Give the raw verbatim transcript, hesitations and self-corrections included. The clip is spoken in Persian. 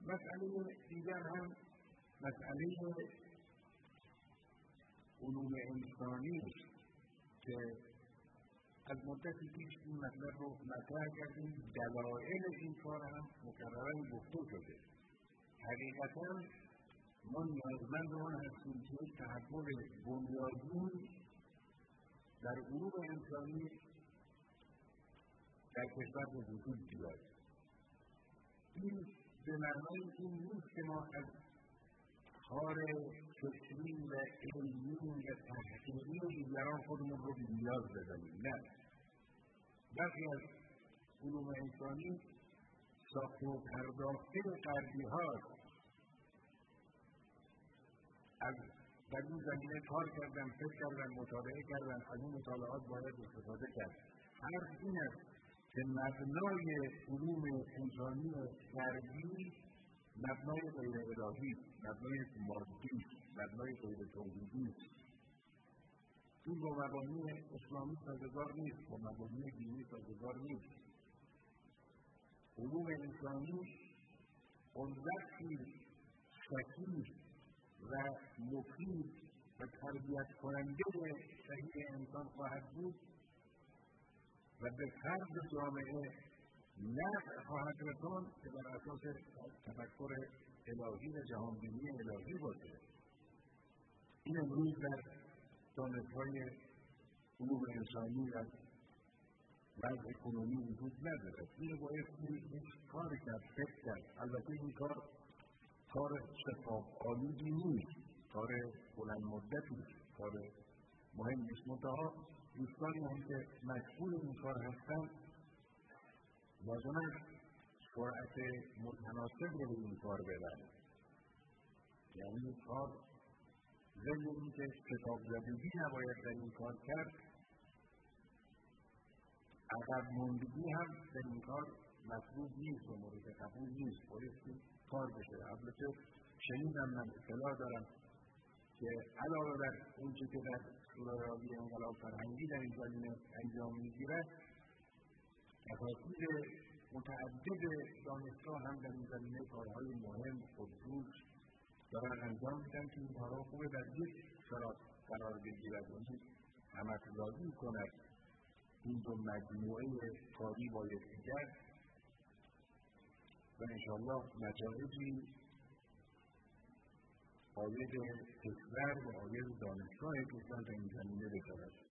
مسئله دیگر هم مسئله علوم انسانی که از مدتی پیش این مطلب رو مطرح کردیم. دلایل این کار هم مکررن گفته شده. حقیقتا ما نیازمند آن هستیم که تحول بنیادین در علوم انسانی در کشور به وجود بیاید. این به معنای این نیست که ما از کار فکری و علمی و تحقیقی دیگران خودمون رو بی‌نیاز بدانیم. نه، برخی از علوم انسانی ساخته و پرداخته غربی هاست. از در این زمینه کار کردن، فکر کردن، مطالعه کردن، از این مطالعات باید استفاده کرد. حرف این است که مبنای علوم انسانی غربی مبنای غیر الهی، مبنای مادی، مبنای غیر توحیدی. این با مبانی اسلامی سازگار نیست، با مبانی دینی سازگار نیست. علوم انسانی اون وقتی شکیل و مفید و تربیت کننده صحیح انسان خواهد بود و به فرد جامعه نفع خواهد رساند که بر اساس تفکر الهی و جهانبینی الهی باشه. این امروز در دانش‌های علوم انسانی و وضع کنونی وجود نداره. این بایستی کار کرد، فکر کرد. البته این کار کار شفاف آلودی نیست، کار بلند مدتی، کار مهم نیست. منتها دوستانی هم که مسئول این کار هستند لازم است سرعت متناسب رو به این کار بدن. یعنی کار ضمن اینکه کتاب زدگی نباید در این کار کرد، عقب ماندگی هم در این کار مطلوب نیست و مورد قبول نیست. بایستی کار بشه. البته شنیدم، من اطلاع دارم که علاوه بر اونچه که در شورای انقلاب فرهنگی در این زمینه انجام میگیرد، اساتید متعدد دانشگاه هم در این زمینه کارهای مهم خودجوش دارن انجام میدن که این کارها خوبه در یک شراط قرار بگیرد. یعنی هم‌افزایی کند این دو مجموعه کاری با یکدیگر و انشاءالله نتایجی عاید کشور و عاید دانشگاه کشور در این زمینه بشود.